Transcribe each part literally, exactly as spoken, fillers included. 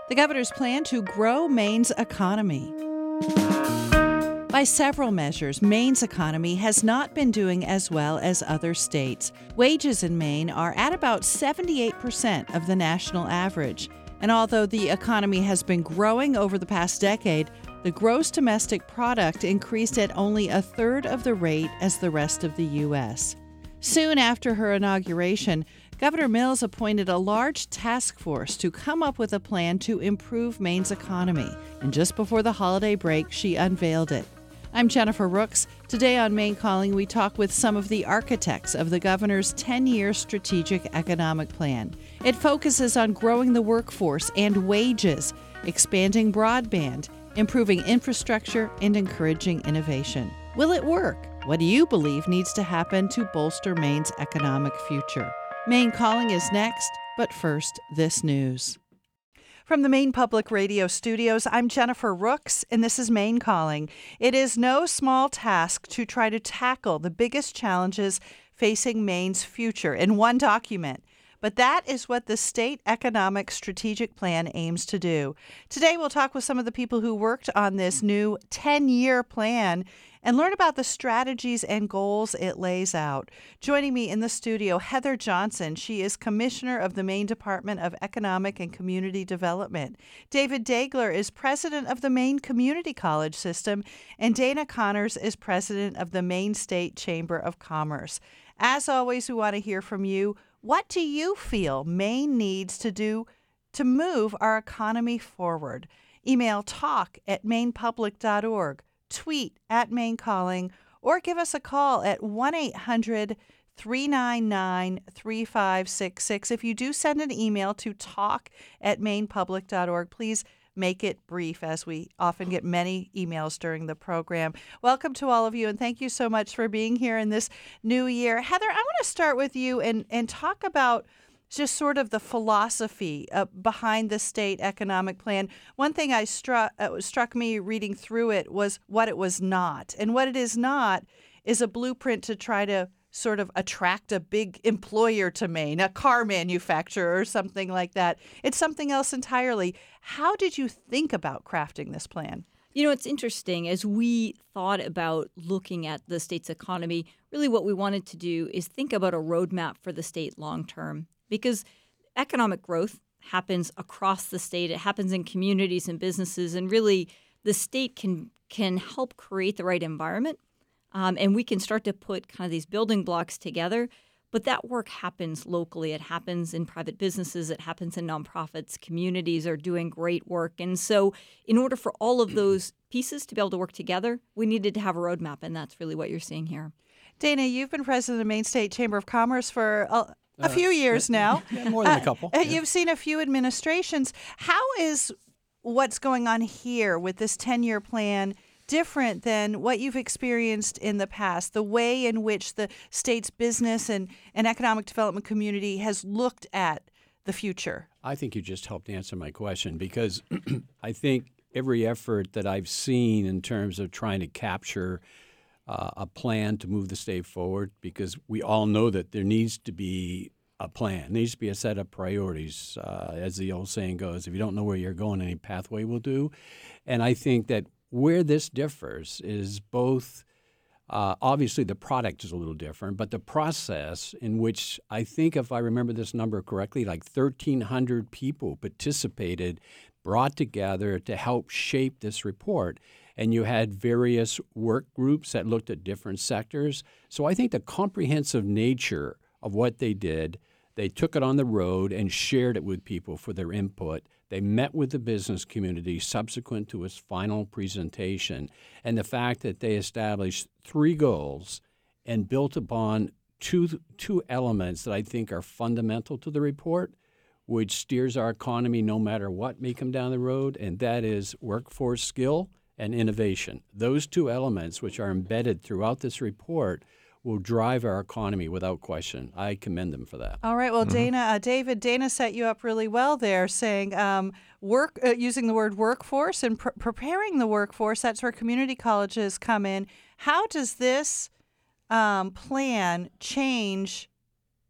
The governor's plan to grow Maine's economy. By several measures, Maine's economy has not been doing as well as other states. Wages in Maine are at about seventy-eight percent of the national average. And although the economy has been growing over the past decade, the gross domestic product increased at only a third of the rate as the rest of the U S. Soon after her inauguration, Governor Mills appointed a large task force to come up with a plan to improve Maine's economy. And just before the holiday break, she unveiled it. I'm Jennifer Rooks. Today on Maine Calling, we talk with some of the architects of the governor's ten-year strategic economic plan. It focuses on growing the workforce and wages, expanding broadband, improving infrastructure, and encouraging innovation. Will it work? What do you believe needs to happen to bolster Maine's economic future? Maine Calling is next, but first, this news. From the Maine Public Radio studios, I'm Jennifer Rooks, and this is Maine Calling. It is no small task to try to tackle the biggest challenges facing Maine's future in one document. But that is what the State Economic Strategic Plan aims to do. Today, we'll talk with some of the people who worked on this new ten-year plan and learn about the strategies and goals it lays out. Joining me in the studio, Heather Johnson. She is Commissioner of the Maine Department of Economic and Community Development. David Dagler is President of the Maine Community College System, and Dana Connors is President of the Maine State Chamber of Commerce. As always, we want to hear from you. What do you feel Maine needs to do to move our economy forward? Email talk at maine public dot org, tweet at Maine Calling, or give us a call at one eight hundred three nine nine three five six six. If you do send an email to talk at maine public dot org, please make it brief, as we often get many emails during the program. Welcome to all of you, and thank you so much for being here in this new year. Heather, I want to start with you and, and talk about just sort of the philosophy uh, behind the state economic plan. One thing I struck uh, struck me reading through it was what it was not. And what it is not is a blueprint to try to sort of attract a big employer to Maine, a car manufacturer or something like that. It's something else entirely. How did you think about crafting this plan? You know, it's interesting. As we thought about looking at the state's economy, really what we wanted to do is think about a roadmap for the state long term, because economic growth happens across the state. It happens in communities and businesses, and really the state can can help create the right environment. Um, and we can start to put kind of these building blocks together. But that work happens locally. It happens in private businesses. It happens in nonprofits. Communities are doing great work. And so in order for all of those pieces to be able to work together, we needed to have a roadmap. And that's really what you're seeing here. Dana, you've been president of the Maine State Chamber of Commerce for a, a few years uh, now. Yeah, more than a couple. Uh, yeah. You've seen a few administrations. How is what's going on here with this ten-year plan different than what you've experienced in the past, the way in which the state's business and, and economic development community has looked at the future? I think you just helped answer my question, because I think every effort that I've seen in terms of trying to capture uh, a plan to move the state forward, because we all know that there needs to be a plan, there needs to be a set of priorities. Uh, as the old saying goes, if you don't know where you're going, any pathway will do. And I think that where this differs is both, uh, obviously the product is a little different, but the process in which, I think if I remember this number correctly, like thirteen hundred people participated, brought together to help shape this report. And you had various work groups that looked at different sectors. So I think the comprehensive nature of what they did, they took it on the road and shared it with people for their input. They met with the business community subsequent to its final presentation. And the fact that they established three goals and built upon two, two elements that I think are fundamental to the report, which steers our economy no matter what may come down the road, and that is workforce skill and innovation. Those two elements, which are embedded throughout this report, will drive our economy without question. I commend them for that. All right. Well, mm-hmm. Dana, uh, David, Dana set you up really well there, saying um, work, uh, using the word workforce and pr- preparing the workforce. That's where community colleges come in. How does this um, plan change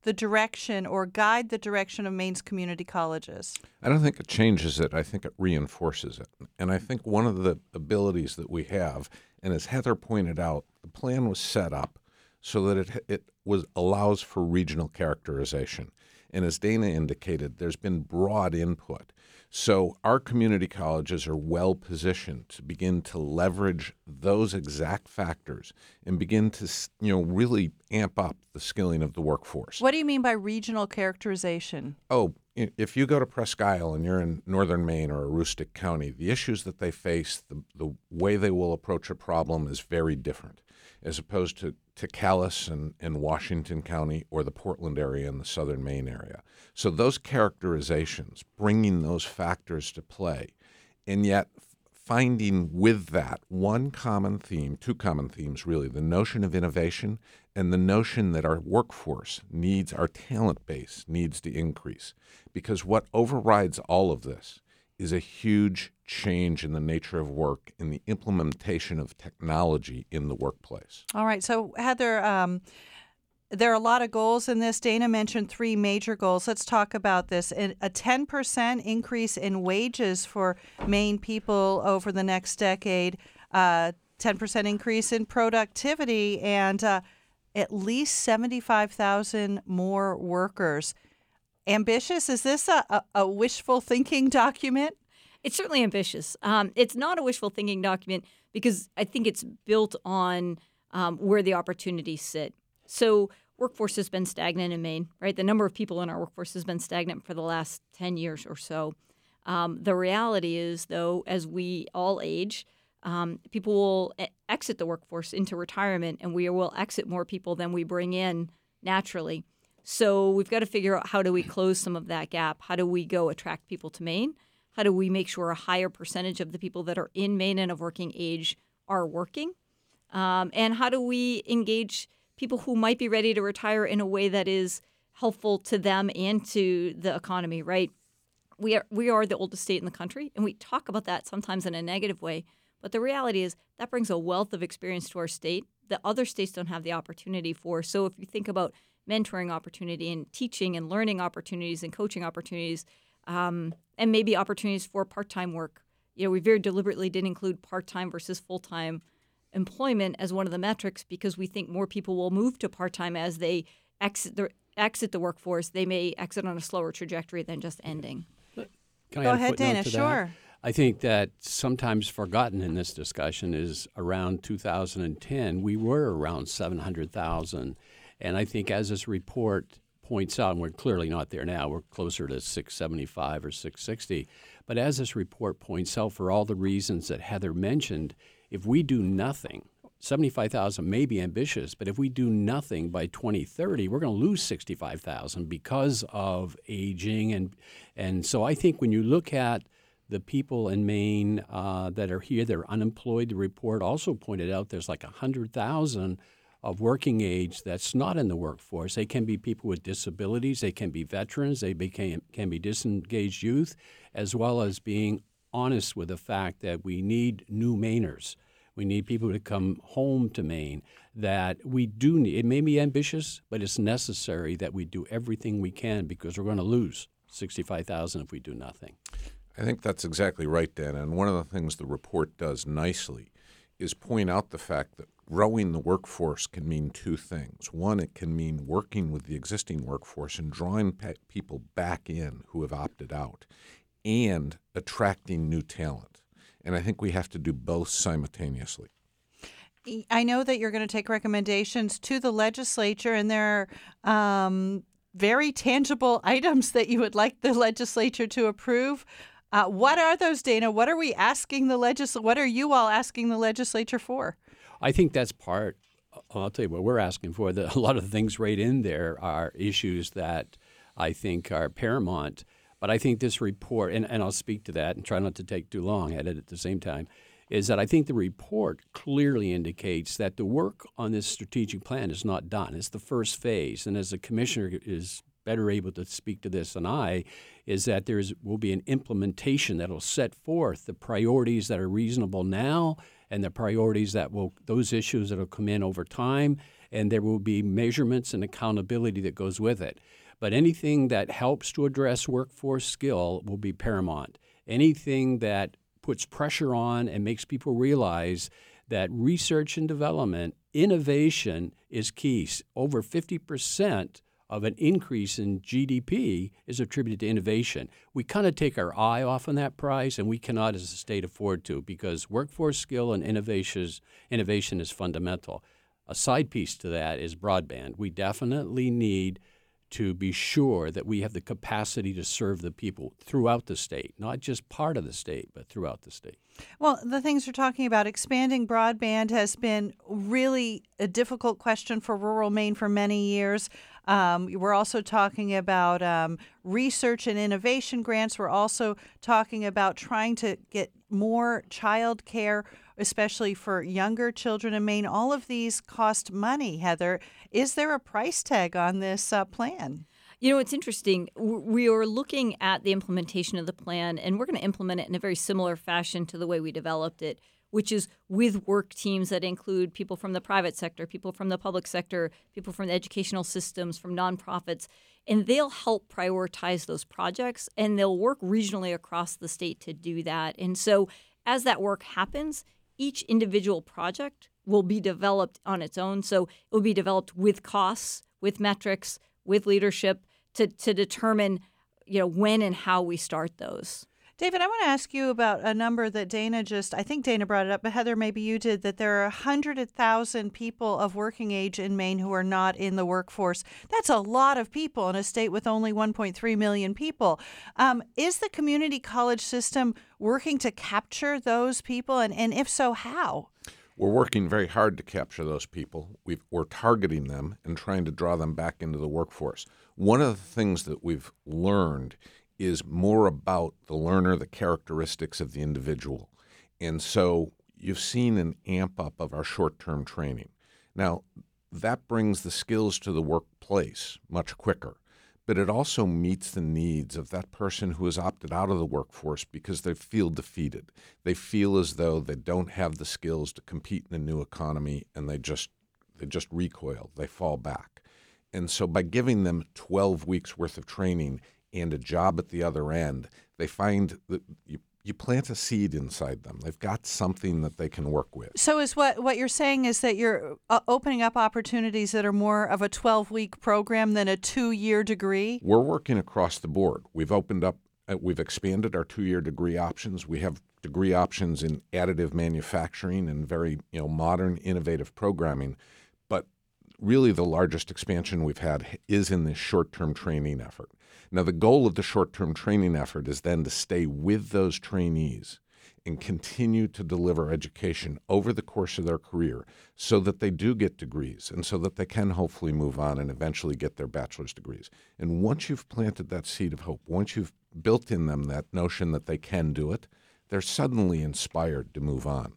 the direction or guide the direction of Maine's community colleges? I don't think it changes it. I think it reinforces it. And I think one of the abilities that we have, and as Heather pointed out, the plan was set up so that it it was allows for regional characterization. And as Dana indicated, there's been broad input. So our community colleges are well positioned to begin to leverage those exact factors and begin to, you know, really amp up the skilling of the workforce. What do you mean by regional characterization? Oh, if you go to Presque Isle and you're in northern Maine or Aroostook County, the issues that they face, the, the way they will approach a problem is very different, as opposed to, to Calais and, and Washington County or the Portland area and the southern Maine area. So those characterizations, bringing those factors to play, and yet finding with that one common theme, two common themes really, the notion of innovation and the notion that our workforce needs, our talent base needs to increase. Because what overrides all of this is a huge change in the nature of work and the implementation of technology in the workplace. All right. So, Heather, um, there are a lot of goals in this. Dana mentioned three major goals. Let's talk about this. A ten percent increase in wages for Maine people over the next decade, uh, ten percent increase in productivity, and uh, at least seventy-five thousand more workers. Ambitious? Is this a, a, a wishful thinking document? It's certainly ambitious. Um, it's not a wishful thinking document because I think it's built on um, where the opportunities sit. So workforce has been stagnant in Maine, right? The number of people in our workforce has been stagnant for the last ten years or so. Um, the reality is, though, as we all age, um, people will e- exit the workforce into retirement, and we will exit more people than we bring in naturally. So we've got to figure out how do we close some of that gap? How do we go attract people to Maine? How do we make sure a higher percentage of the people that are in Maine and of working age are working? Um, and how do we engage people who might be ready to retire in a way that is helpful to them and to the economy, right? We are we are the oldest state in the country, and we talk about that sometimes in a negative way. But the reality is that brings a wealth of experience to our state that other states don't have the opportunity for. So if you think about mentoring opportunity and teaching and learning opportunities and coaching opportunities, um, and maybe opportunities for part-time work. You know, we very deliberately did include part-time versus full-time employment as one of the metrics because we think more people will move to part-time as they exit the, exit the workforce. They may exit on a slower trajectory than just ending. Can I Go add a ahead, footnote Dana. to that? Sure. I think that sometimes forgotten in this discussion is around two thousand ten, we were around seven hundred thousand. And I think as this report points out, and we're clearly not there now, we're closer to six seventy-five or six sixty. But as this report points out, for all the reasons that Heather mentioned, if we do nothing, seventy-five thousand may be ambitious, but if we do nothing by twenty thirty, we're going to lose sixty-five thousand because of aging. And, and so I think when you look at the people in Maine uh, that are here, that are unemployed, the report also pointed out there's like one hundred thousand of working age that's not in the workforce. They can be people with disabilities, they can be veterans, they became, can be disengaged youth, as well as being honest with the fact that we need new Mainers. We need people to come home to Maine, that we do need. It may be ambitious, but it's necessary that we do everything we can because we're going to lose sixty-five thousand if we do nothing. I think that's exactly right, Dan. And one of the things the report does nicely is point out the fact that growing the workforce can mean two things. One, it can mean working with the existing workforce and drawing pe- people back in who have opted out and attracting new talent. And I think we have to do both simultaneously. I know that you're going to take recommendations to the legislature, and there are um, very tangible items that you would like the legislature to approve. Uh, what are those, Dana? What are we asking the legis- What are you all asking the legislature for? I think that's part, I'll tell you what we're asking for. The, a lot of the things right in there are issues that I think are paramount. But I think this report, and, and I'll speak to that and try not to take too long at it at the same time, is that I think the report clearly indicates that the work on this strategic plan is not done. It's the first phase. And as the commissioner is better able to speak to this than I, is that there will be an implementation that will set forth the priorities that are reasonable now and the priorities that will, those issues that will come in over time, and there will be measurements and accountability that goes with it. But anything that helps to address workforce skill will be paramount. Anything that puts pressure on and makes people realize that research and development, innovation is key. Over fifty percent of an increase in G D P is attributed to innovation. We kind of take our eye off on that prize, and we cannot as a state afford to, because workforce skill and innovation is, innovation is fundamental. A side piece to that is broadband. We definitely need to be sure that we have the capacity to serve the people throughout the state, not just part of the state, but throughout the state. Well, the things you're talking about, expanding broadband has been really a difficult question for rural Maine for many years. Um, we're also talking about um, research and innovation grants. We're also talking about trying to get more child care, especially for younger children in Maine. All of these cost money, Heather. Is there a price tag on this uh, plan? You know, it's interesting. We are looking at the implementation of the plan, and we're going to implement it in a very similar fashion to the way we developed it, which is with work teams that include people from the private sector, people from the public sector, people from the educational systems, from nonprofits, and they'll help prioritize those projects, and they'll work regionally across the state to do that. And so as that work happens, each individual project will be developed on its own. So it will be developed with costs, with metrics, with leadership to, to determine, you know, when and how we start those. David, I want to ask you about a number that Dana just, I think Dana brought it up, but Heather, maybe you did, that there are one hundred thousand people of working age in Maine who are not in the workforce. That's a lot of people in a state with only one point three million people. Um, is the community college system working to capture those people? And, and if so, how? We're working very hard to capture those people. We've, we're targeting them and trying to draw them back into the workforce. One of the things that we've learned is more about the learner, the characteristics of the individual. And so you've seen an amp up of our short-term training. Now, that brings the skills to the workplace much quicker, but it also meets the needs of that person who has opted out of the workforce because they feel defeated. They feel as though they don't have the skills to compete in a new economy, and they just they just recoil, they fall back. And so by giving them twelve weeks worth of training and a job at the other end, they find that you, you plant a seed inside them. They've got something that they can work with. So is what, what you're saying is that you're uh, opening up opportunities that are more of a twelve-week program than a two-year degree? We're working across the board. We've opened up, uh, we've expanded our two-year degree options. We have degree options in additive manufacturing and very you know modern, innovative programming. But really the largest expansion we've had is in this short-term training effort. Now, the goal of the short-term training effort is then to stay with those trainees and continue to deliver education over the course of their career so that they do get degrees and so that they can hopefully move on and eventually get their bachelor's degrees. And once you've planted that seed of hope, once you've built in them that notion that they can do it, they're suddenly inspired to move on.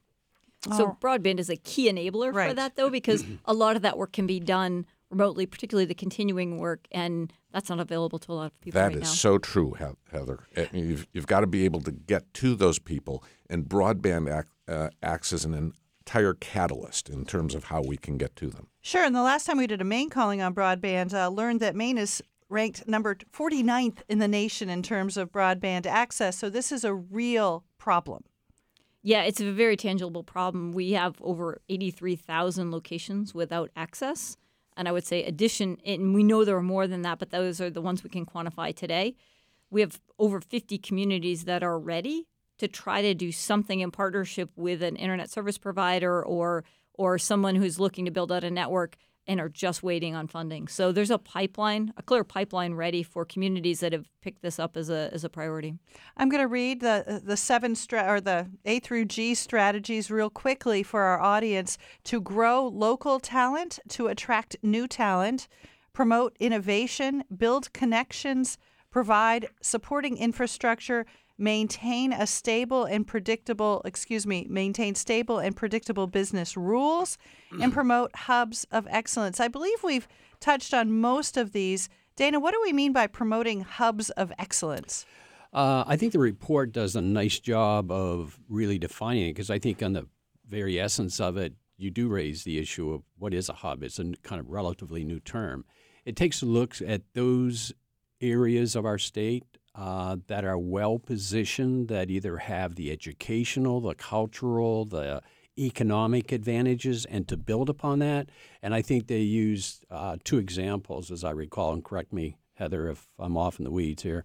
So broadband is a key enabler Right. for that, though, because a lot of that work can be done remotely, particularly the continuing work, and that's not available to a lot of people That right is now. so true, Heather. You've, you've got to be able to get to those people, and broadband act, uh, acts as an entire catalyst in terms of how we can get to them. Sure, and the last time we did a Maine calling on broadband, uh, learned that Maine is ranked number forty-ninth in the nation in terms of broadband access, so this is a real problem. Yeah, it's a very tangible problem. We have over eighty-three thousand locations without access. And I would say addition, and we know there are more than that, but those are the ones we can quantify today. We have over fifty communities that are ready to try to do something in partnership with an internet service provider or or someone who's looking to build out a network and are just waiting on funding. So there's a pipeline, a clear pipeline ready for communities that have picked this up as a as a priority. I'm going to read the the seven stra- or the A through G strategies real quickly for our audience: to grow local talent, to attract new talent, promote innovation, build connections, provide supporting infrastructure, maintain a stable and predictable, excuse me, maintain stable and predictable business rules, and promote hubs of excellence. I believe we've touched on most of these. Dana, what do we mean by promoting hubs of excellence? Uh, I think the report does a nice job of really defining it, because I think on the very essence of it, you do raise the issue of what is a hub. It's a n- kind of relatively new term. It takes a look at those areas of our state uh, that are well positioned, that either have the educational, the cultural, the economic advantages, and to build upon that. And I think they used uh, two examples, as I recall, and correct me, Heather, if I'm off in the weeds here.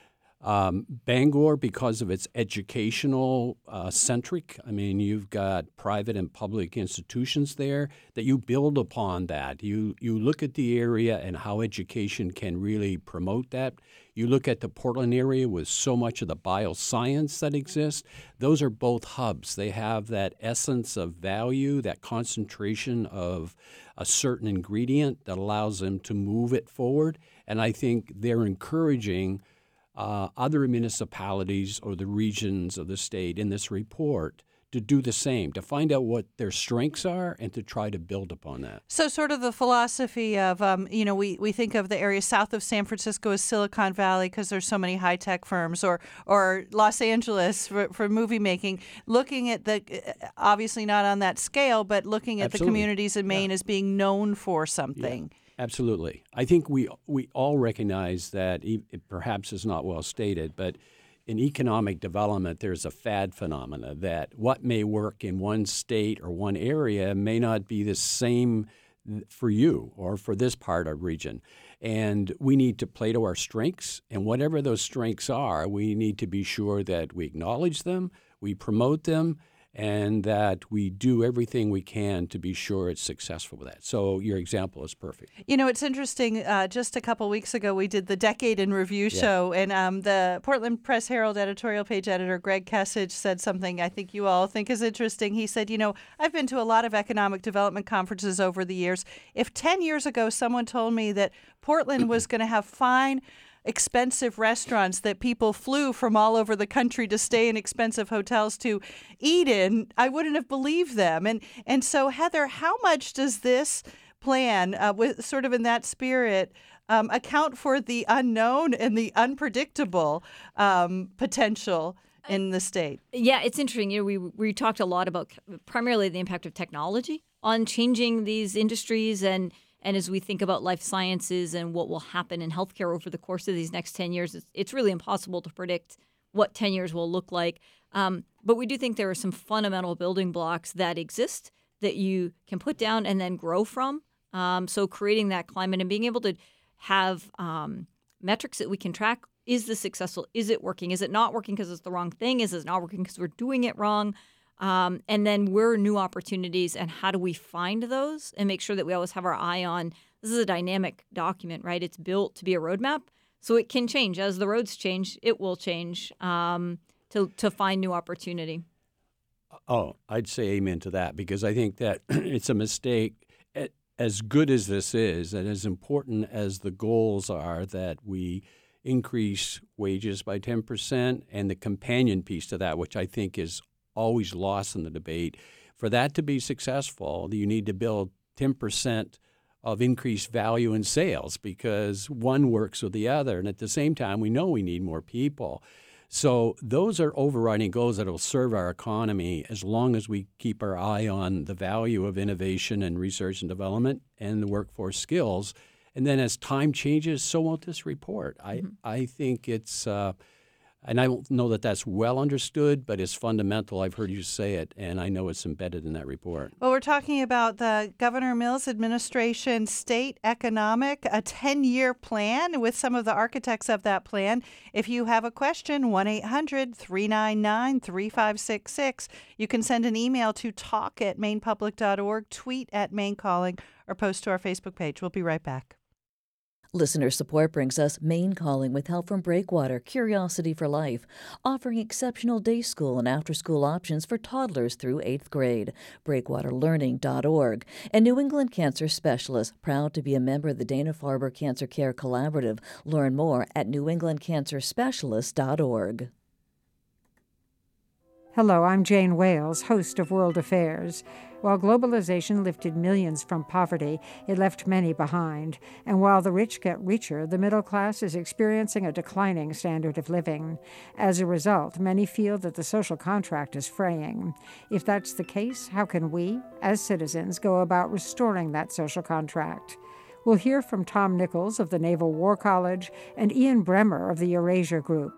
Um, Bangor, because of its educational uh, centric, I mean, you've got private and public institutions there that you build upon that. You you look at the area and how education can really promote that. You look at the Portland area with so much of the bioscience that exists. Those are both hubs. They have that essence of value, that concentration of a certain ingredient that allows them to move it forward. And I think they're encouraging Uh, other municipalities or the regions of the state in this report to do the same, to find out what their strengths are and to try to build upon that. So sort of the philosophy of, um, you know, we, we think of the area south of San Francisco as Silicon Valley because there's so many high-tech firms, or or Los Angeles for, for movie making, looking at the, obviously not on that scale, but looking at Absolutely. the communities in Maine Yeah. as being known for something. Yeah. Absolutely. I think we we all recognize that e- it perhaps is not well stated, but in economic development, there's a fad phenomena that what may work in one state or one area may not be the same for you or for this part of region. And we need to play to our strengths, and whatever those strengths are, we need to be sure that we acknowledge them, we promote them, and that we do everything we can to be sure it's successful with that. So your example is perfect. You know, it's interesting. Uh, just a couple weeks ago, we did the Decade in Review yeah. show, and um, the Portland Press Herald editorial page editor, Greg Kessage, said something I think you all think is interesting. He said, you know, I've been to a lot of economic development conferences over the years. If ten years ago someone told me that Portland was going to have fine, expensive restaurants that people flew from all over the country to stay in expensive hotels to eat in, I wouldn't have believed them. And and so, Heather, how much does this plan, uh, with sort of in that spirit, um, account for the unknown and the unpredictable um, potential in the state? Yeah, it's interesting. You know, we we talked a lot about primarily the impact of technology on changing these industries, and And as we think about life sciences and what will happen in healthcare over the course of these next ten years, it's, it's really impossible to predict what ten years will look like. Um, but we do think there are some fundamental building blocks that exist that you can put down and then grow from. Um, so creating that climate and being able to have um, metrics that we can track. Is this successful? Is it working? Is it not working because it's the wrong thing? Is it not working because we're doing it wrong? Um, and then where are new opportunities, and how do we find those and make sure that we always have our eye on, this is a dynamic document, right? It's built to be a roadmap, so it can change. As the roads change, it will change um, to, to find new opportunity. Oh, I'd say amen to that, because I think that it's a mistake. As good as this is, and as important as the goals are that we increase wages by ten percent, and the companion piece to that, which I think is always lost in the debate. For that to be successful, you need to build ten percent of increased value in sales, because one works with the other. And at the same time, we know we need more people. So those are overriding goals that will serve our economy as long as we keep our eye on the value of innovation and research and development and the workforce skills. And then as time changes, so won't this report. I, mm-hmm. I think it's uh, – and I don't know that that's well understood, but it's fundamental. I've heard you say it, and I know it's embedded in that report. Well, we're talking about the Governor Mills administration state economic, a ten-year plan with some of the architects of that plan. If you have a question, one eight hundred three nine nine three five six six. You can send an email to talk at maine public dot org, tweet at Maine Calling, or post to our Facebook page. We'll be right back. Listener support brings us Maine Calling with help from Breakwater, Curiosity for Life, offering exceptional day school and after-school options for toddlers through eighth grade. breakwater learning dot org. And New England Cancer Specialists, proud to be a member of the Dana-Farber Cancer Care Collaborative. Learn more at new england cancer specialists dot org. Hello, I'm Jane Wales, host of World Affairs. While globalization lifted millions from poverty, it left many behind. And while the rich get richer, the middle class is experiencing a declining standard of living. As a result, many feel that the social contract is fraying. If that's the case, how can we, as citizens, go about restoring that social contract? We'll hear from Tom Nichols of the Naval War College and Ian Bremmer of the Eurasia Group.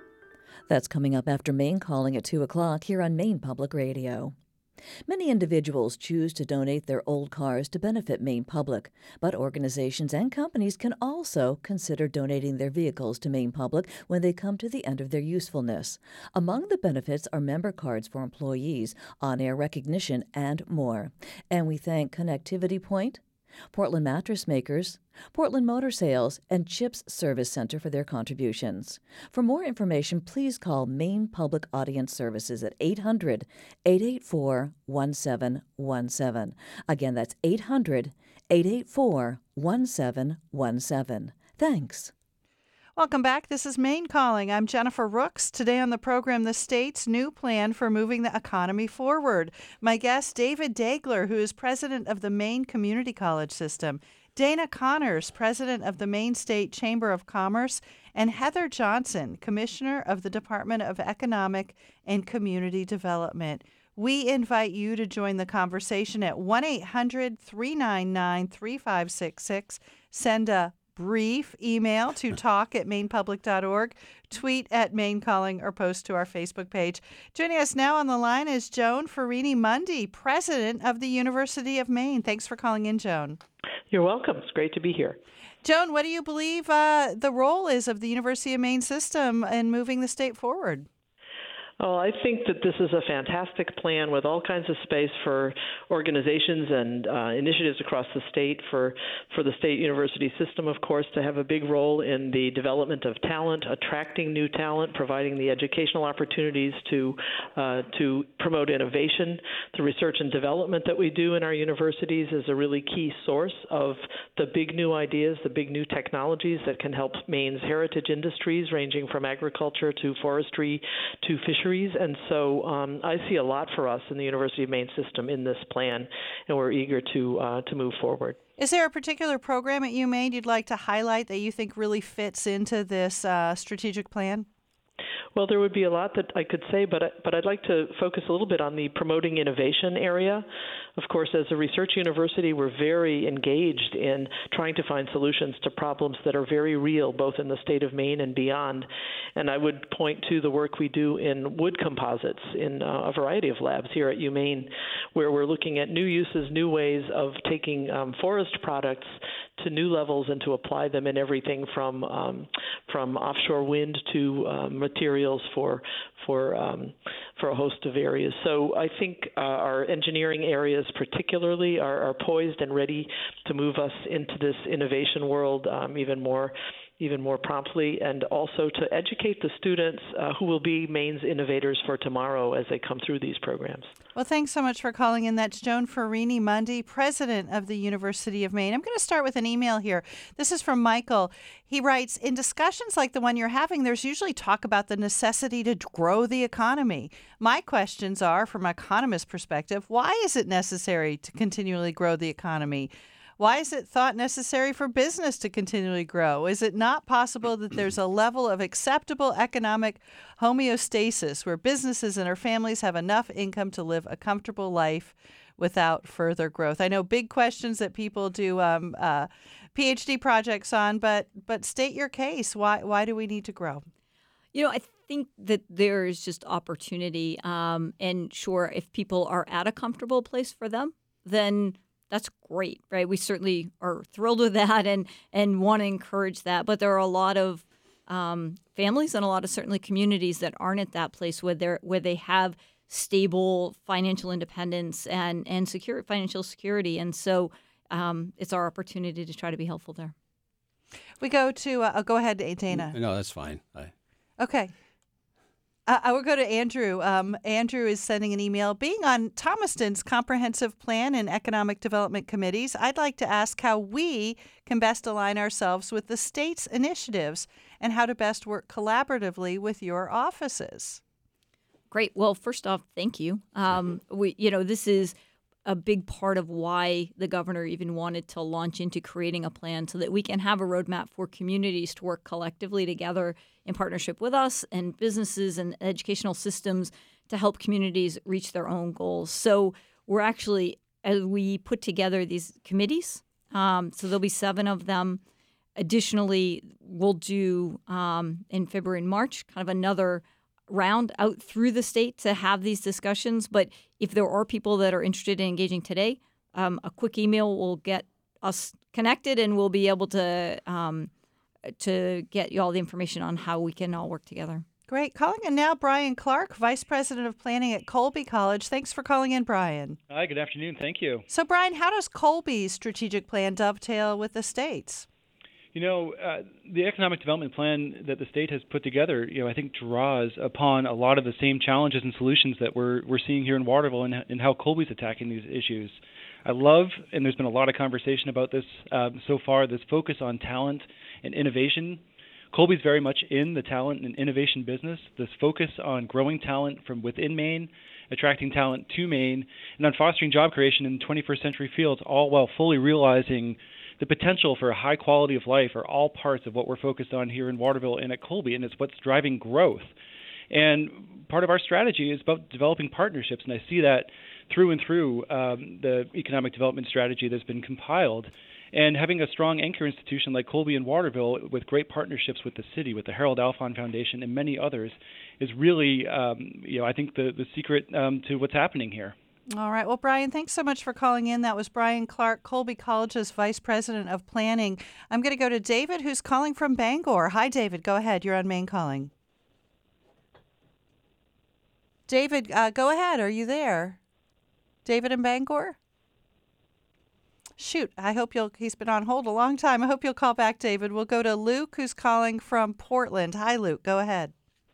That's coming up after Maine Calling at two o'clock here on Maine Public Radio. Many individuals choose to donate their old cars to benefit Maine Public, but organizations and companies can also consider donating their vehicles to Maine Public when they come to the end of their usefulness. Among the benefits are member cards for employees, on-air recognition, and more. And we thank Connectivity Point, Portland Mattress Makers, Portland Motor Sales, and CHIPS Service Center for their contributions. For more information, please call Maine Public Audience Services at eight hundred, eight eight four, one seven one seven. Again, that's eight hundred, eight eight four, one seven one seven. Thanks. Welcome back. This is Maine Calling. I'm Jennifer Rooks. Today on the program, the state's new plan for moving the economy forward. My guest, David Dagler, who is president of the Maine Community College System, Dana Connors, president of the Maine State Chamber of Commerce, and Heather Johnson, commissioner of the Department of Economic and Community Development. We invite you to join the conversation at one eight hundred, three nine nine, three five six six. Send a brief email to talk at maine public dot org, tweet at Maine Calling, or post to our Facebook page. Joining us now on the line is Joan Farini Mundy, president of the University of Maine. Thanks for calling in, Joan. You're welcome. It's great to be here. Joan, what do you believe uh, the role is of the University of Maine system in moving the state forward? Oh, I think that this is a fantastic plan with all kinds of space for organizations and uh, initiatives across the state, for, for the state university system, of course, to have a big role in the development of talent, attracting new talent, providing the educational opportunities to uh, to promote innovation. The research and development that we do in our universities is a really key source of the big new ideas, the big new technologies that can help Maine's heritage industries, ranging from agriculture to forestry to fisheries. And so um, I see a lot for us in the University of Maine system in this plan, and we're eager to uh, to move forward. Is there a particular program at UMaine you'd like to highlight that you think really fits into this uh, strategic plan? Well, there would be a lot that I could say, but but I'd like to focus a little bit on the promoting innovation area. Of course, as a research university, we're very engaged in trying to find solutions to problems that are very real, both in the state of Maine and beyond. And I would point to the work we do in wood composites in uh, a variety of labs here at UMaine, where we're looking at new uses, new ways of taking um, forest products to new levels and to apply them in everything from um, from offshore wind to uh, materials for for um, for a host of areas. So I think uh, our engineering areas particularly are, are poised and ready to move us into this innovation world um, even more even more promptly, and also to educate the students uh, who will be Maine's innovators for tomorrow as they come through these programs. Well, thanks so much for calling in. That's Joan Farini Mundy, president of the University of Maine. I'm going to start with an email here. This is from Michael. He writes, in discussions like the one you're having, there's usually talk about the necessity to grow the economy. My questions are, from an economist perspective, why is it necessary to continually grow the economy? Why is it thought necessary for business to continually grow? Is it not possible that there's a level of acceptable economic homeostasis where businesses and our families have enough income to live a comfortable life without further growth? I know big questions that people do um, uh, PhD projects on, but but state your case. Why why do we need to grow? You know, I think that there is just opportunity. Um, and sure, if people are at a comfortable place for them, then that's great, right? We certainly are thrilled with that and, and want to encourage that. But there are a lot of um, families and a lot of certainly communities that aren't at that place where they're where they have stable financial independence and and secure financial security. And so um, it's our opportunity to try to be helpful there. We go to uh, oh, go ahead, Dana. No, that's fine. I... Okay. Uh, I will go to Andrew. Um, Andrew is sending an email. Being on Thomaston's Comprehensive Plan and Economic Development Committees, I'd like to ask how we can best align ourselves with the state's initiatives and how to best work collaboratively with your offices. Great. Well, first off, thank you. Um, we, you know, this is a big part of why the governor even wanted to launch into creating a plan so that we can have a roadmap for communities to work collectively together in partnership with us and businesses and educational systems to help communities reach their own goals. So we're actually, as we put together these committees, um, so there'll be seven of them. Additionally, we'll do um, in February and March kind of another round out through the state to have these discussions. But if there are people that are interested in engaging today, um, a quick email will get us connected, and we'll be able to um, to get you all the information on how we can all work together. Great. Calling in now, Brian Clark, Vice President of Planning at Colby College. Thanks for calling in, Brian. Hi, good afternoon. Thank you. So, Brian, how does Colby's strategic plan dovetail with the state's? You know, uh, the economic development plan that the state has put together, you know, I think draws upon a lot of the same challenges and solutions that we're we're seeing here in Waterville and, and how Colby's attacking these issues. I love, and there's been a lot of conversation about this um, so far, this focus on talent and innovation. Colby's very much in the talent and innovation business, this focus on growing talent from within Maine, attracting talent to Maine, and on fostering job creation in twenty-first century fields, all while fully realizing the potential for a high quality of life are all parts of what we're focused on here in Waterville and at Colby, and it's what's driving growth. And part of our strategy is about developing partnerships, and I see that through and through um, the economic development strategy that's been compiled. And having a strong anchor institution like Colby and Waterville with great partnerships with the city, with the Harold Alfond Foundation and many others is really, um, you know, I think the, the secret um, to what's happening here. All right. Well, Brian, thanks so much for calling in. That was Brian Clark, Colby College's Vice President of Planning. I'm going to go to David, who's calling from Bangor. Hi, David. Go ahead. You're on Maine Calling. David, uh, go ahead. Are you there? David in Bangor? Shoot. I hope you'll, he's been on hold a long time. I hope you'll call back, David. We'll go to Luke, who's calling from Portland. Hi, Luke. Go ahead.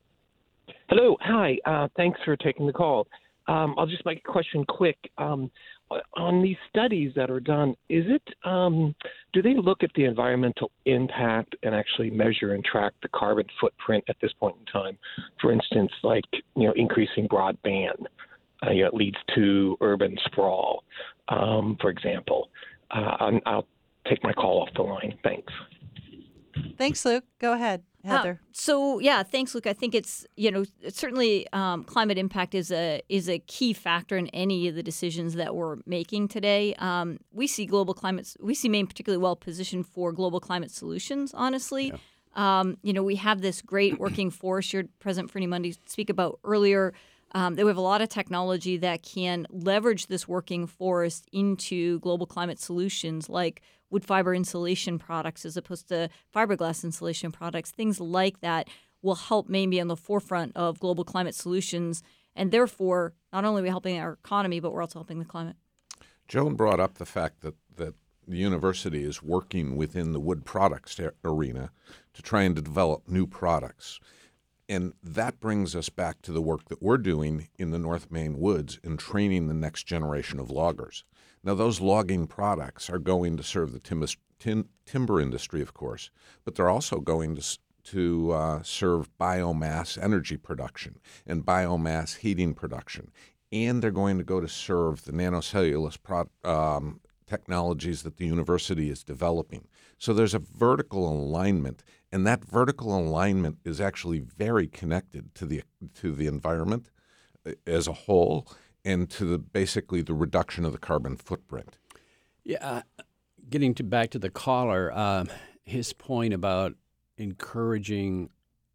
Hello. Hi. Uh, thanks for taking the call. Um, I'll just make a question quick. Um, on these studies that are done, is it um, do they look at the environmental impact and actually measure and track the carbon footprint at this point in time? For instance, like you know, increasing broadband, uh, you know, it leads to urban sprawl, um, for example. Uh, I'm, I'll take my call off the line. Thanks. Thanks, Luke. Go ahead, Heather. Uh, so yeah, thanks, Luke. I think it's you know certainly um, climate impact is a is a key factor in any of the decisions that we're making today. Um, we see global climate. We see Maine particularly well positioned for global climate solutions. Honestly, yeah. um, you know we have this great working force. You heard President Fernie Mundy speak about earlier. Um, that we have a lot of technology that can leverage this working forest into global climate solutions like wood fiber insulation products as opposed to fiberglass insulation products. Things like that will help Maine be on the forefront of global climate solutions. And therefore, not only are we helping our economy, but we're also helping the climate. Joan brought up the fact that, that the university is working within the wood products arena to try and develop new products. And that brings us back to the work that we're doing in the North Maine woods in training the next generation of loggers. Now, those logging products are going to serve the tim- tim- timber industry, of course, but they're also going to, to uh, serve biomass energy production and biomass heating production. And they're going to go to serve the nanocellulose pro- um, technologies that the university is developing. So there's a vertical alignment, and that vertical alignment is actually very connected to the to the environment as a whole and to the basically the reduction of the carbon footprint. Yeah, uh, getting to back to the caller, uh, his point about encouraging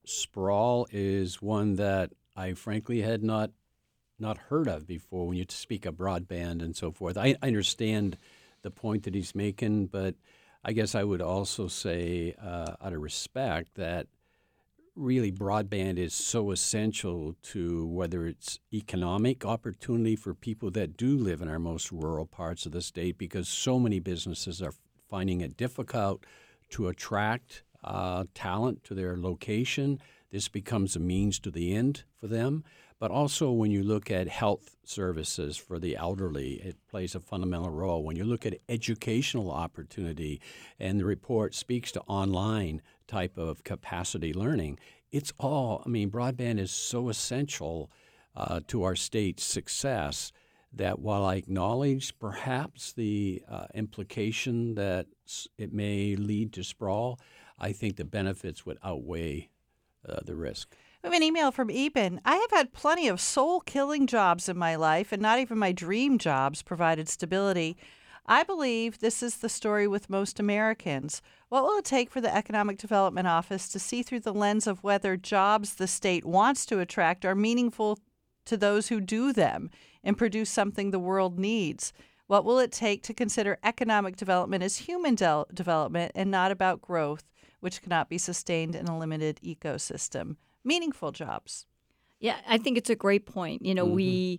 sprawl is one that I frankly had not not heard of before. When you speak of broadband and so forth, I, I understand the point that he's making, but I guess I would also say, uh, out of respect, that really broadband is so essential to whether it's economic opportunity for people that do live in our most rural parts of the state, because so many businesses are finding it difficult to attract uh, talent to their location. This becomes a means to the end for them. But also when you look at health services for the elderly, it plays a fundamental role. When you look at educational opportunity, and the report speaks to online type of capacity learning, it's all, I mean, broadband is so essential uh, to our state's success, that while I acknowledge perhaps the uh, implication that it may lead to sprawl, I think the benefits would outweigh uh, the risk. We have an email from Eben. I have had plenty of soul-killing jobs in my life, and not even my dream jobs provided stability. I believe this is the story with most Americans. What will it take for the Economic Development Office to see through the lens of whether jobs the state wants to attract are meaningful to those who do them and produce something the world needs? What will it take to consider economic development as human de- development and not about growth, which cannot be sustained in a limited ecosystem? Meaningful jobs. Yeah, I think it's a great point. You know, mm-hmm. we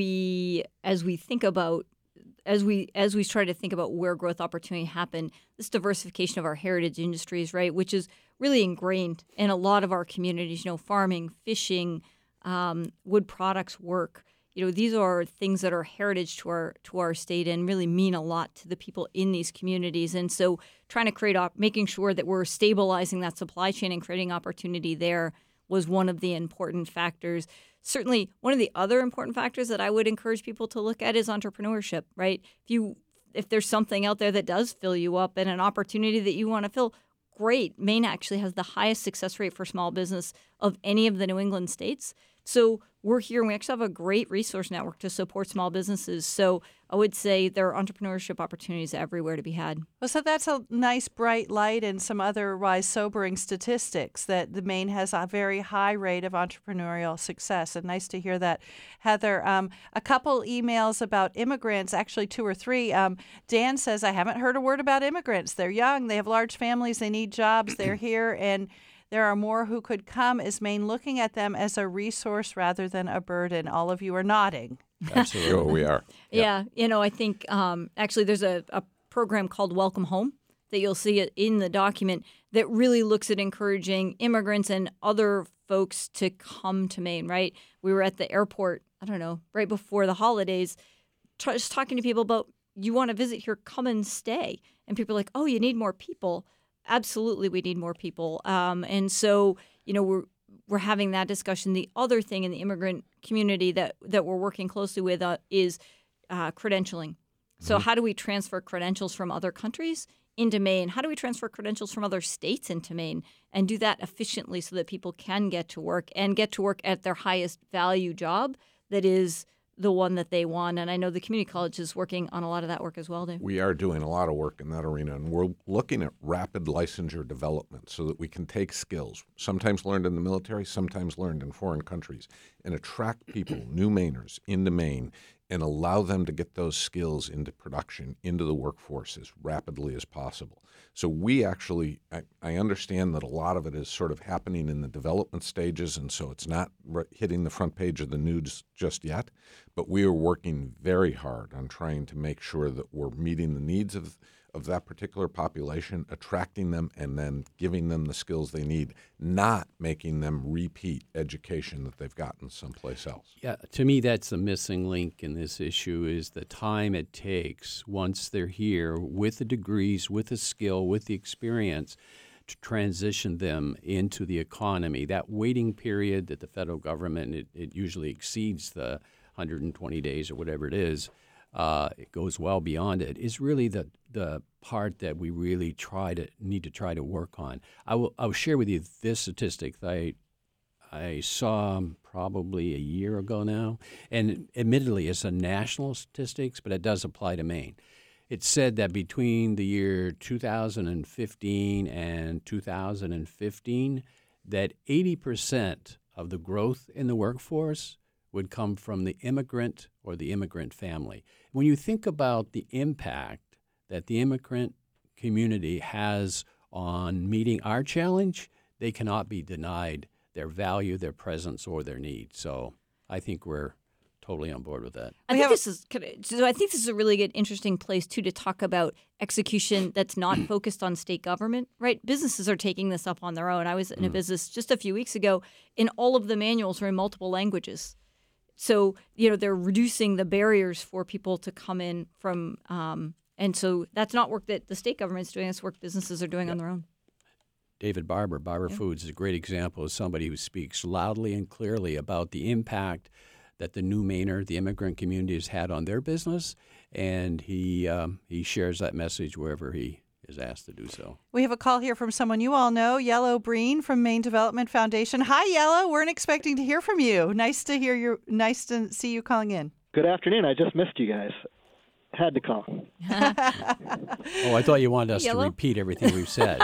we as we think about as we as we try to think about where growth opportunity happen, this diversification of our heritage industries, right, which is really ingrained in a lot of our communities. You know, farming, fishing, um, wood products work. You know, these are things that are heritage to our to our state and really mean a lot to the people in these communities. And so, trying to create op- making sure that we're stabilizing that supply chain and creating opportunity there was one of the important factors. Certainly, one of the other important factors that I would encourage people to look at is entrepreneurship, right? If you if there's something out there that does fill you up and an opportunity that you want to fill, great. Maine actually has the highest success rate for small business of any of the New England states. So we're here, and we actually have a great resource network to support small businesses. So I would say there are entrepreneurship opportunities everywhere to be had. Well, so that's a nice bright light and some otherwise sobering statistics that the Maine has a very high rate of entrepreneurial success. And nice to hear that, Heather. Um, a couple emails about immigrants, actually two or three. Um, Dan says, I haven't heard a word about immigrants. They're young. They have large families. They need jobs. They're here. And there are more who could come. Is Maine looking at them as a resource rather than a burden? All of you are nodding. Absolutely. Sure, we are. Yeah. yeah. You know, I think um, actually there's a, a program called Welcome Home that you'll see it in the document that really looks at encouraging immigrants and other folks to come to Maine, right? We were at the airport, I don't know, right before the holidays, t- just talking to people about, you want to visit here, come and stay. And people are like, oh, you need more people. Absolutely, we need more people. Um, and so, you know, we're we're having that discussion. The other thing in the immigrant community that, that we're working closely with uh, is uh, credentialing. So mm-hmm. how do we transfer credentials from other countries into Maine? How do we transfer credentials from other states into Maine and do that efficiently so that people can get to work and get to work at their highest value job that is the one that they want? And I know the community college is working on a lot of that work as well, Dave. We are doing a lot of work in that arena, and we're looking at rapid licensure development so that we can take skills, sometimes learned in the military, sometimes learned in foreign countries, and attract people, new Mainers, into Maine and allow them to get those skills into production, into the workforce as rapidly as possible. So we actually, I, I understand that a lot of it is sort of happening in the development stages, and so it's not r- hitting the front page of the news just yet, but we are working very hard on trying to make sure that we're meeting the needs of of that particular population, attracting them, and then giving them the skills they need, not making them repeat education that they've gotten someplace else. Yeah, to me, that's the missing link in this issue is the time it takes once they're here with the degrees, with the skill, with the experience to transition them into the economy. That waiting period that the federal government, it, it usually exceeds the one hundred twenty days or whatever it is, Uh, it goes well beyond it, is really the the part that we really try to need to try to work on. I will I will share with you this statistic that I I saw probably a year ago now, and admittedly it's a national statistics, but it does apply to Maine. It said that between the year two thousand fifteen and two thousand fifteen, that eighty percent of the growth in the workforce would come from the immigrant or the immigrant family. When you think about the impact that the immigrant community has on meeting our challenge, they cannot be denied their value, their presence, or their need. So I think we're totally on board with that. I think this is so. I think this is a really good, interesting place too to talk about execution that's not focused on state government. Right, businesses are taking this up on their own. I was in a mm. business just a few weeks ago, and all of the manuals are in multiple languages. So, you know, they're reducing the barriers for people to come in from, um, and so that's not work that the state government's doing. It's work businesses are doing yep. on their own. David Barber, Barber yeah. Foods is a great example of somebody who speaks loudly and clearly about the impact that the new Mainer, the immigrant community, has had on their business, and he um, he shares that message wherever he is asked to do so. We have a call here from someone you all know, Yellow Breen from Maine Development Foundation. Hi, Yellow. Weren't expecting to hear from you. Nice to hear you. Nice to see you calling in. Good afternoon. I just missed you guys. Had to call. Oh, I thought you wanted us Yellow? to repeat everything we've said.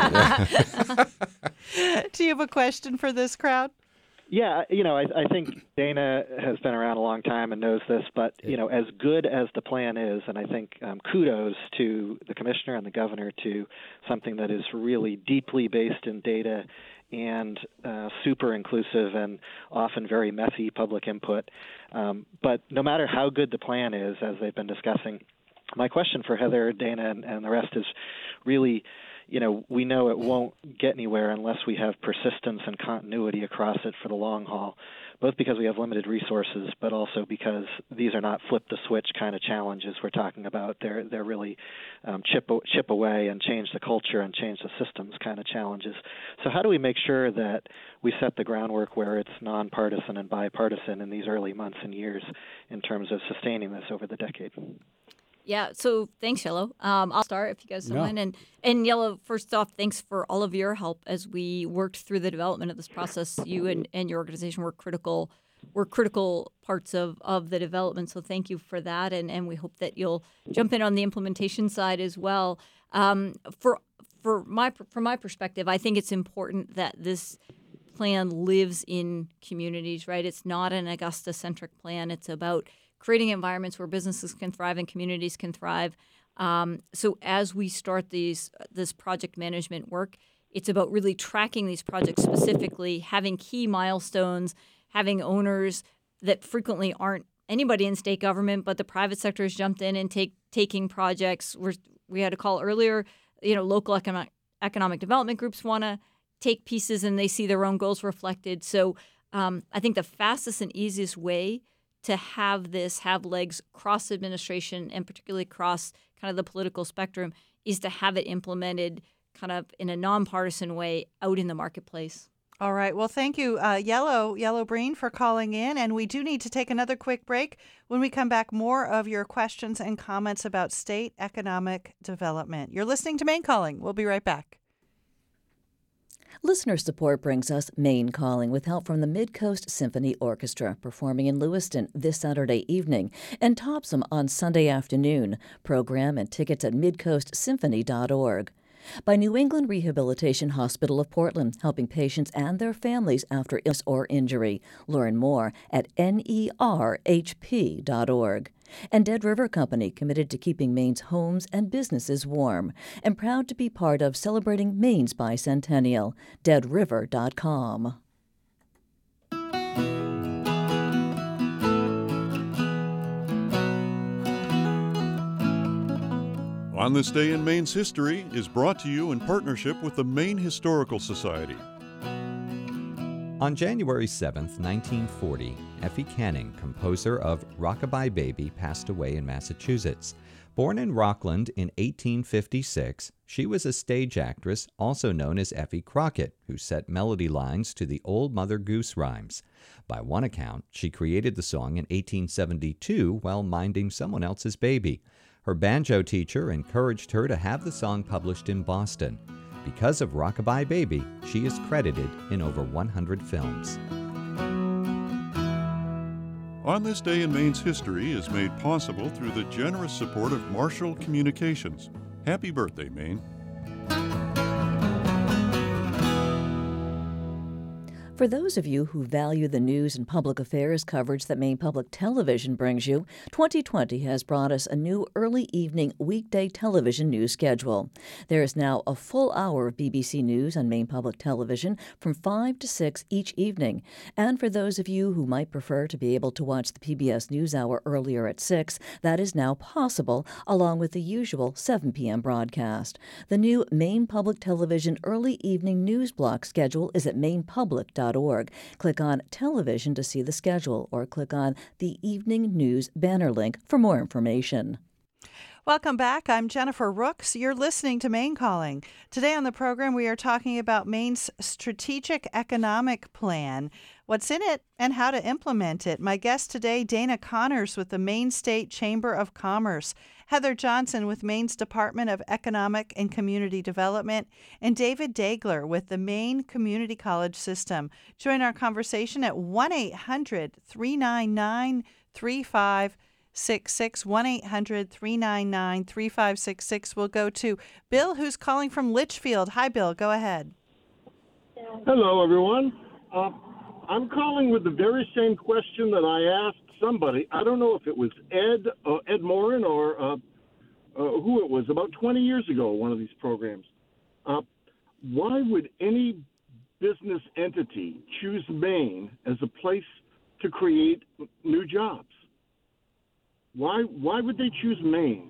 Do you have a question for this crowd? Yeah, you know, I, I think Dana has been around a long time and knows this, but, you know, as good as the plan is, and I think um, kudos to the commissioner and the governor to something that is really deeply based in data and uh, super inclusive and often very messy public input. Um, but no matter how good the plan is, as they've been discussing, my question for Heather, Dana, and, and the rest is really, you know, we know it won't get anywhere unless we have persistence and continuity across it for the long haul, both because we have limited resources, but also because these are not flip the switch kind of challenges we're talking about. They're they're really um, chip chip away and change the culture and change the systems kind of challenges. So how do we make sure that we set the groundwork where it's nonpartisan and bipartisan in these early months and years in terms of sustaining this over the decade? Yeah, so thanks, Yellow. Um, I'll start if you guys don't No. mind. And, and Yellow, first off, thanks for all of your help as we worked through the development of this process. You and, and your organization were critical were critical parts of, of the development, so thank you for that. And, and we hope that you'll jump in on the implementation side as well. Um, for for my from my perspective, I think it's important that this plan lives in communities, right? It's not an Augusta-centric plan. It's about creating environments where businesses can thrive and communities can thrive. Um, so as we start these this project management work, it's about really tracking these projects specifically, having key milestones, having owners that frequently aren't anybody in state government, but the private sector has jumped in and take taking projects. We're, we had a call earlier, you know, local economic, economic development groups want to take pieces and they see their own goals reflected. So um, I think the fastest and easiest way to have this have legs cross administration and particularly across kind of the political spectrum is to have it implemented kind of in a nonpartisan way out in the marketplace. All right. Well, thank you, uh, Yellow Yellow Breen, for calling in. And we do need to take another quick break. When we come back, more of your questions and comments about state economic development. You're listening to Maine Calling. We'll be right back. Listener support brings us Maine Calling with help from the Mid-Coast Symphony Orchestra, performing in Lewiston this Saturday evening and Topsom on Sunday afternoon. Program and tickets at mid coast symphony dot org. By New England Rehabilitation Hospital of Portland, helping patients and their families after illness or injury. Learn more at N E R H P dot org. And Dead River Company, committed to keeping Maine's homes and businesses warm, and proud to be part of celebrating Maine's bicentennial. dead river dot com. On This Day in Maine's History is brought to you in partnership with the Maine Historical Society. On January seventh, nineteen forty, Effie Canning, composer of Rockabye Baby, passed away in Massachusetts. Born in Rockland in eighteen fifty-six, she was a stage actress also known as Effie Crockett, who set melody lines to the Old Mother Goose rhymes. By one account, she created the song in eighteen seventy-two while minding someone else's baby. Her banjo teacher encouraged her to have the song published in Boston. Because of Rockabye Baby, she is credited in over one hundred films. On This Day in Maine's History is made possible through the generous support of Marshall Communications. Happy birthday, Maine. For those of you who value the news and public affairs coverage that Maine Public Television brings you, twenty twenty has brought us a new early evening weekday television news schedule. There is now a full hour of B B C News on Maine Public Television from five to six each evening. And for those of you who might prefer to be able to watch the P B S NewsHour earlier at six, that is now possible, along with the usual seven p.m. broadcast. The new Maine Public Television early evening news block schedule is at maine public dot org. Click on Television to see the schedule, or click on the Evening News banner link for more information. Welcome back. I'm Jennifer Rooks. You're listening to Maine Calling. Today on the program, we are talking about Maine's strategic economic plan, what's in it, and how to implement it. My guest today, Dana Connors with the Maine State Chamber of Commerce, Heather Johnson with Maine's Department of Economic and Community Development, and David Dagler with the Maine Community College System. Join our conversation at one eight hundred three nine nine three five six six, one eight hundred three nine nine three five six six. We'll go to Bill, who's calling from Litchfield. Hi, Bill. Go ahead. Hello, everyone. Uh, I'm calling with the very same question that I asked somebody. I don't know if it was Ed, uh, Ed Morin, or uh, uh, who it was, about twenty years ago, one of these programs. Uh, why would any business entity choose Maine as a place to create new jobs? Why why would they choose Maine?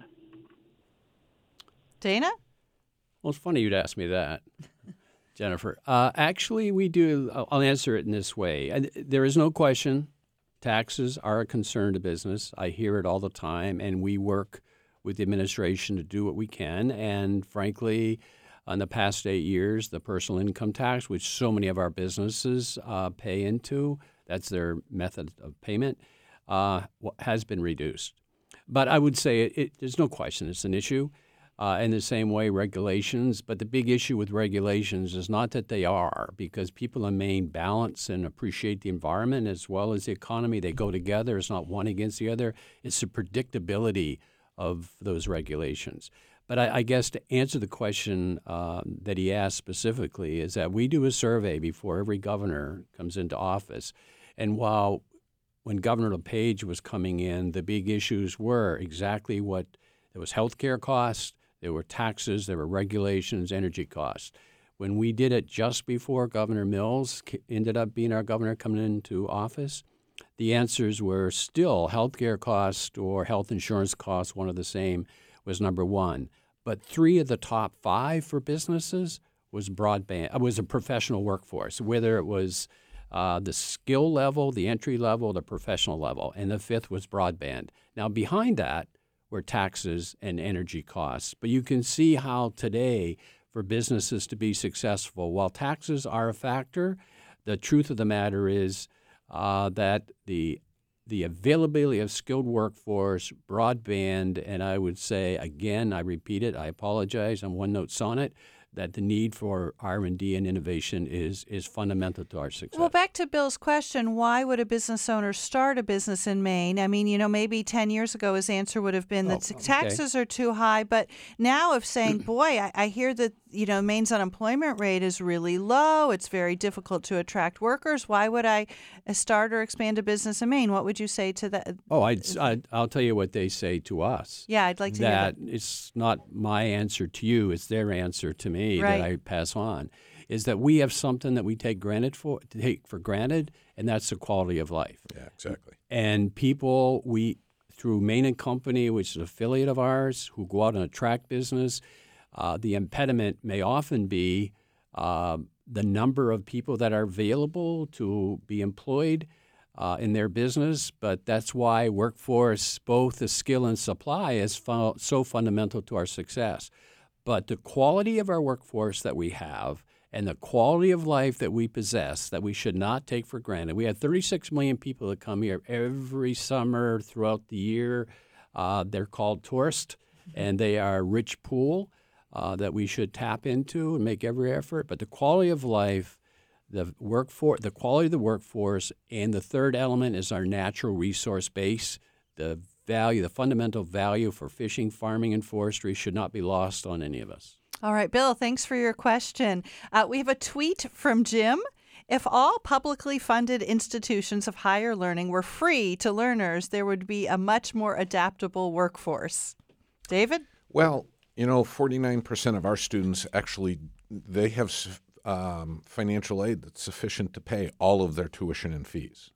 Dana? Well, it's funny you'd ask me that, Jennifer. Uh, actually, we do. I'll answer it in this way. There is no question taxes are a concern to business. I hear it all the time, and we work with the administration to do what we can. And frankly, in the past eight years, the personal income tax, which so many of our businesses uh, pay into, that's their method of payment, Uh, has been reduced. But I would say it, it, there's no question it's an issue. Uh, in the same way, regulations. But the big issue with regulations is not that they are, because people in Maine balance and appreciate the environment as well as the economy. They go together. It's not one against the other. It's the predictability of those regulations. But I, I guess to answer the question uh, that he asked specifically is that we do a survey before every governor comes into office. And while when Governor LePage was coming in, the big issues were exactly what there was healthcare costs, there were taxes, there were regulations, energy costs. When we did it just before Governor Mills ended up being our governor coming into office, the answers were still healthcare costs or health insurance costs, one of the same, was number one. But three of the top five for businesses was broadband, was a professional workforce, whether it was Uh, the skill level, the entry level, the professional level, and the fifth was broadband. Now, behind that were taxes and energy costs. But you can see how today, for businesses to be successful, while taxes are a factor, the truth of the matter is uh, that the the availability of skilled workforce, broadband, and I would say, again, I repeat it, I apologize, I'm one note sonnet, that the need for R and D and innovation is is fundamental to our success. Well, back to Bill's question, why would a business owner start a business in Maine? I mean, you know, maybe ten years ago his answer would have been that Oh, okay. taxes are too high. But now if saying, boy, I, I hear that, you know, Maine's unemployment rate is really low. It's very difficult to attract workers. Why would I start or expand a business in Maine? What would you say to that? Oh, I'd, I'd, I'll tell you what they say to us. Yeah, I'd like to hear that. that. It's not my answer to you, it's their answer to me Right. that I pass on, is that we have something that we take granted for take for granted, and that's the quality of life. Yeah, exactly. And people, we through Maine and Company, which is an affiliate of ours, who go out and attract business, uh, the impediment may often be uh, the number of people that are available to be employed uh, in their business. But that's why workforce, both the skill and supply, is fu- so fundamental to our success. But the quality of our workforce that we have and the quality of life that we possess that we should not take for granted. We have thirty-six million people that come here every summer throughout the year. Uh, they're called tourists, and they are a rich pool uh, that we should tap into and make every effort. But the quality of life, the workforce, the quality of the workforce, and the third element is our natural resource base. The value, the fundamental value for fishing, farming, and forestry should not be lost on any of us. All right, Bill, thanks for your question. Uh, we have a tweet from Jim. If all publicly funded institutions of higher learning were free to learners, there would be a much more adaptable workforce. David? Well, you know, forty-nine percent of our students actually, they have um, financial aid that's sufficient to pay all of their tuition and fees.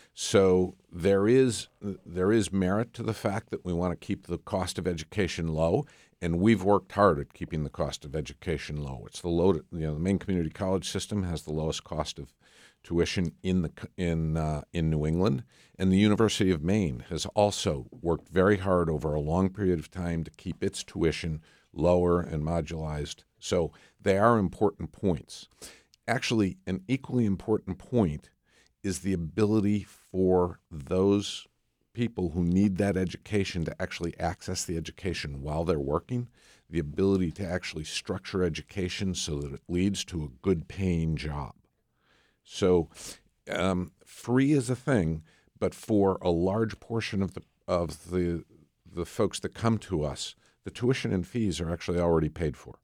So there is there is merit to the fact that we want to keep the cost of education low, and we've worked hard at keeping the cost of education low. It's the low, you know, the Maine Community College system has the lowest cost of tuition in the in uh, in New England, and the University of Maine has also worked very hard over a long period of time to keep its tuition lower and modularized. So they are important points. Actually, an equally important point is the ability for those people who need that education to actually access the education while they're working, the ability to actually structure education so that it leads to a good paying job. So um, free is a thing, but for a large portion of the of the the folks that come to us, the tuition and fees are actually already paid for.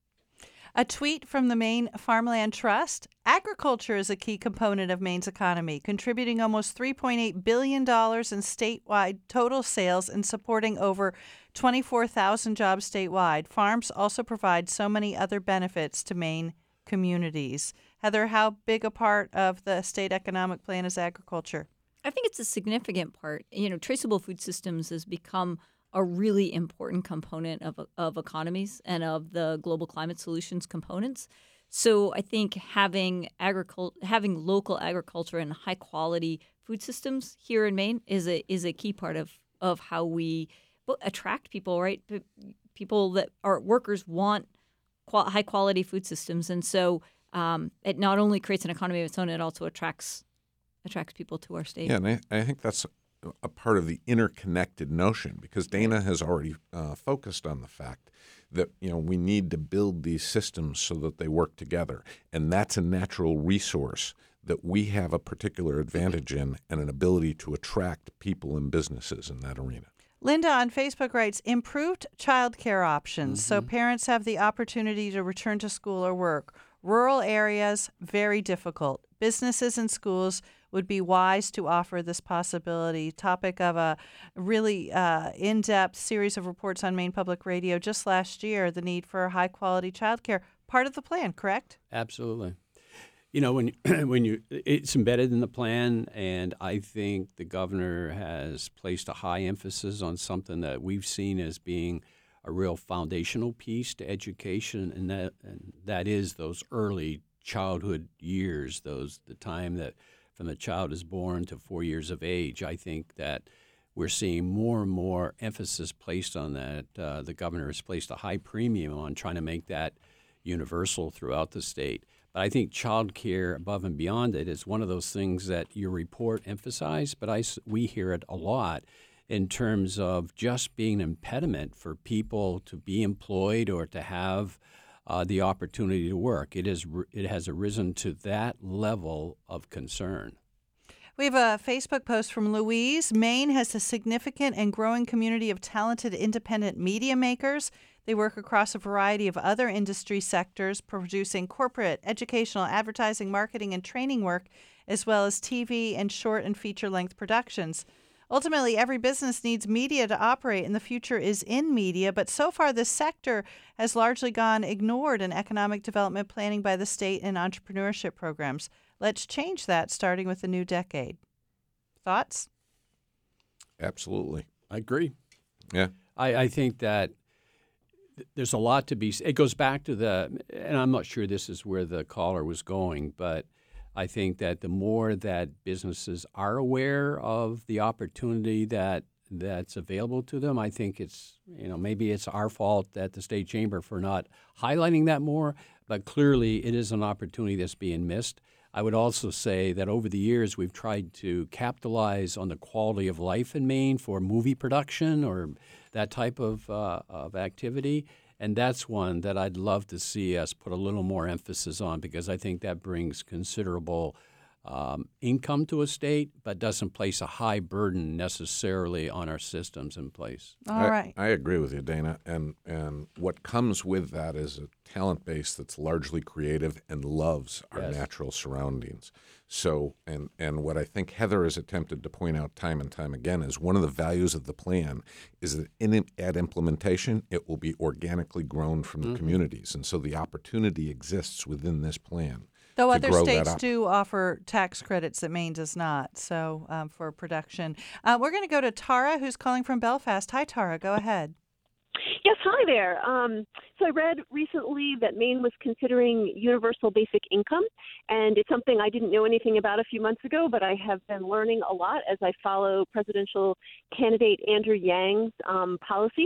A tweet from the Maine Farmland Trust. Agriculture is a key component of Maine's economy, contributing almost three point eight billion dollars in statewide total sales and supporting over twenty-four thousand jobs statewide. Farms also provide so many other benefits to Maine communities. Heather, how big a part of the state economic plan is agriculture? I think it's a significant part. You know, traceable food systems has become a really important component of of economies and of the global climate solutions components. So I think having agricul- having local agriculture and high quality food systems here in Maine is a is a key part of, of how we attract people, right? People that are workers want qual- high quality food systems, and so um, it not only creates an economy of its own, it also attracts attracts people to our state. Yeah, and I, I think that's a part of the interconnected notion, because Dana has already uh, focused on the fact that, you know, we need to build these systems so that they work together, and that's a natural resource that we have a particular advantage in and an ability to attract people and businesses in that arena. Linda on Facebook writes, improved child care options mm-hmm. so parents have the opportunity to return to school or work. Rural areas, very difficult. Businesses and schools would be wise to offer this possibility. Topic of a really uh, in-depth series of reports on Maine Public Radio just last year, the need for high-quality childcare. Part of the plan, correct? Absolutely. You know, when when you it's embedded in the plan, and I think the governor has placed a high emphasis on something that we've seen as being a real foundational piece to education, and that and that is those early childhood years, those the time that from the child is born to four years of age. I think that we're seeing more and more emphasis placed on that. Uh, the governor has placed a high premium on trying to make that universal throughout the state. But I think child care above and beyond it is one of those things that your report emphasized, but I, we hear it a lot in terms of just being an impediment for people to be employed or to have Uh, the opportunity to work. It is. It has arisen to that level of concern. We have a Facebook post from Louise. Maine has a significant and growing community of talented independent media makers. They work across a variety of other industry sectors, producing corporate, educational, advertising, marketing, and training work, as well as T V and short and feature-length productions. Ultimately, every business needs media to operate, and the future is in media. But so far, this sector has largely gone ignored in economic development planning by the state and entrepreneurship programs. Let's change that, starting with the new decade. Thoughts? Absolutely. I agree. Yeah. I, I think that there's a lot to be – it goes back to the – and I'm not sure this is where the caller was going, but – I think that the more that businesses are aware of the opportunity that that's available to them, I think it's, you know, maybe it's our fault at the State Chamber for not highlighting that more, but clearly it is an opportunity that's being missed. I would also say that over the years we've tried to capitalize on the quality of life in Maine for movie production or that type of, uh, of activity. And that's one that I'd love to see us put a little more emphasis on, because I think that brings considerable um, income to a state, but doesn't place a high burden necessarily on our systems in place. All I, right. I agree with you, Dana. And, and what comes with that is a talent base that's largely creative and loves our Yes. natural surroundings. So, and, and what I think Heather has attempted to point out time and time again is one of the values of the plan is that in at implementation, it will be organically grown from the Mm-hmm. communities. And so the opportunity exists within this plan. Though to other grow that states up. do offer tax credits that Maine does not, so um, for production. Uh, we're going to go to Tara, who's calling from Belfast. Hi, Tara. Go ahead. Yes, hi there. Um, so I read recently that Maine was considering universal basic income, and it's something I didn't know anything about a few months ago, but I have been learning a lot as I follow presidential candidate Andrew Yang's um, policies.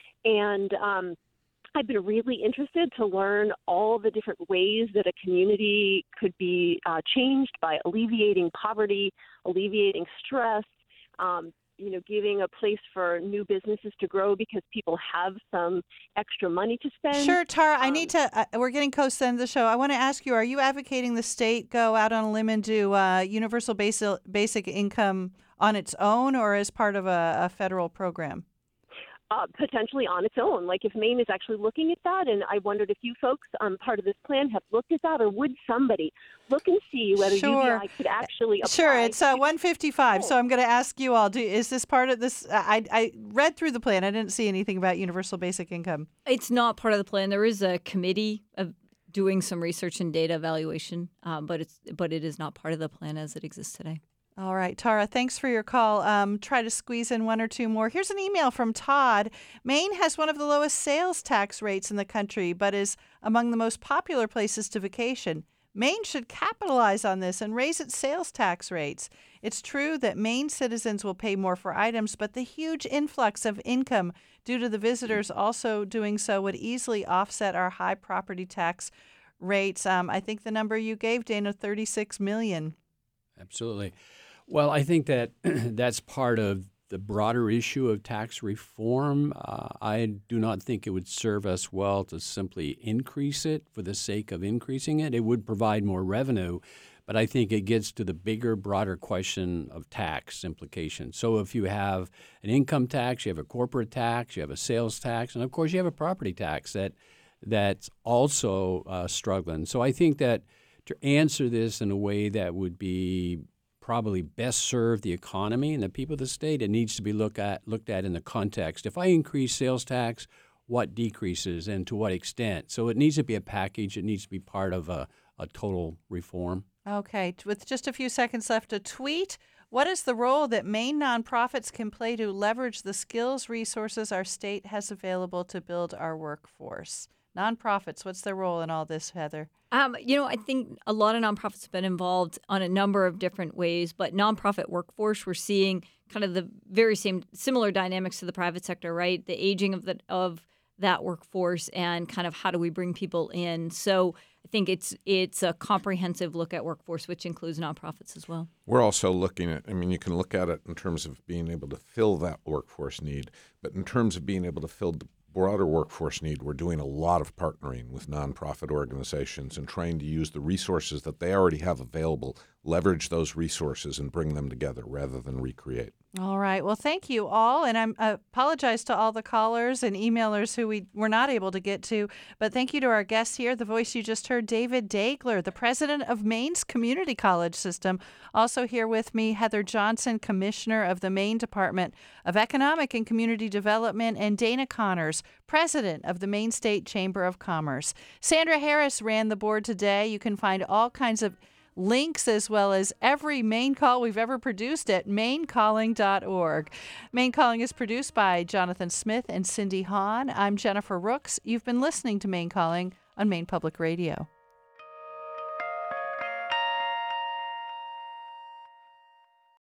And um, I've been really interested to learn all the different ways that a community could be uh, changed by alleviating poverty, alleviating stress, um, you know, giving a place for new businesses to grow because people have some extra money to spend. Sure, Tara, I Um, need to, uh, we're getting close to the end of the show. I want to ask you, are you advocating the state go out on a limb and do uh, universal basic, basic income on its own or as part of a, a federal program? Uh, potentially on its own, like if Maine is actually looking at that, and I wondered if you folks, um, part of this plan, have looked at that, or would somebody look and see whether Sure. U B I could actually apply? Sure, it's uh, one fifty-five, so I'm going to ask you all, do, is this part of this? I, I read through the plan. I didn't see anything about universal basic income. It's not part of the plan. There is a committee of doing some research and data evaluation, um, but it's but it is not part of the plan as it exists today. All right, Tara, thanks for your call. Um, try to squeeze in one or two more. Here's an email from Todd. Maine has one of the lowest sales tax rates in the country, but is among the most popular places to vacation. Maine should capitalize on this and raise its sales tax rates. It's true that Maine citizens will pay more for items, but the huge influx of income due to the visitors also doing so would easily offset our high property tax rates. Um, I think the number you gave, Dana, thirty-six million dollars. Absolutely. Well, I think that that's part of the broader issue of tax reform. Uh, I do not think it would serve us well to simply increase it for the sake of increasing it. It would provide more revenue, but I think it gets to the bigger, broader question of tax implications. So if you have an income tax, you have a corporate tax, you have a sales tax, and of course you have a property tax that that's also uh, struggling. So I think that to answer this in a way that would be probably best serve the economy and the people of the state, it needs to be look at, looked at in the context. If I increase sales tax, what decreases and to what extent? So it needs to be a package. It needs to be part of a, a total reform. Okay, with just a few seconds left, a tweet. What is the role that Maine nonprofits can play to leverage the skills resources our state has available to build our workforce? Nonprofits, what's their role in all this, Heather? Um, you know, I think a lot of nonprofits have been involved on a number of different ways, but nonprofit workforce, we're seeing kind of the very same similar dynamics to the private sector, right? The aging of the of that workforce and kind of how do we bring people in. So I think it's it's a comprehensive look at workforce, which includes nonprofits as well. We're also looking at, I mean, you can look at it in terms of being able to fill that workforce need, but in terms of being able to fill the broader workforce need, we're doing a lot of partnering with nonprofit organizations and trying to use the resources that they already have available, leverage those resources and bring them together rather than recreate. All right. Well, thank you all. And I apologize to all the callers and emailers who we were not able to get to. But thank you to our guests here. The voice you just heard, David Daigle, the president of Maine's Community College System. Also here with me, Heather Johnson, commissioner of the Maine Department of Economic and Community Development, and Dana Connors, president of the Maine State Chamber of Commerce. Sandra Harris ran the board today. You can find all kinds of links as well as every Maine Call we've ever produced at maine calling dot org. Maine Calling is produced by Jonathan Smith and Cindy Hahn. I'm Jennifer Rooks. You've been listening to Maine Calling on Maine Public Radio.